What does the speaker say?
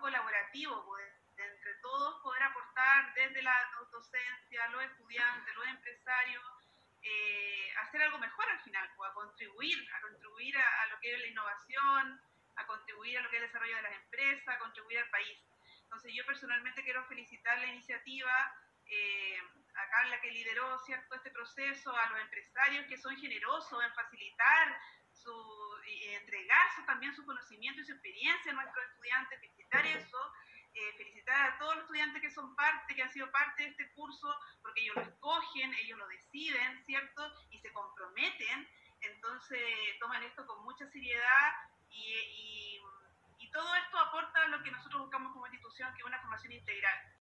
colaborativo, pues, entre todos poder aportar desde la docencia, los estudiantes, los empresarios, hacer algo mejor al final, pues, a contribuir a lo que es la innovación, a contribuir a lo que es el desarrollo de las empresas, a contribuir al país. Entonces yo personalmente quiero felicitar la iniciativa, eh, a Carla que lideró, ¿cierto?, este proceso, a los empresarios que son generosos en facilitar entregar también su conocimiento y su experiencia a nuestros estudiantes, felicitar eso, felicitar a todos los estudiantes que son parte, que han sido parte de este curso, porque ellos lo escogen, ellos lo deciden, ¿cierto? Y se comprometen, entonces toman esto con mucha seriedad y todo esto aporta a lo que nosotros buscamos como institución, que es una formación integral.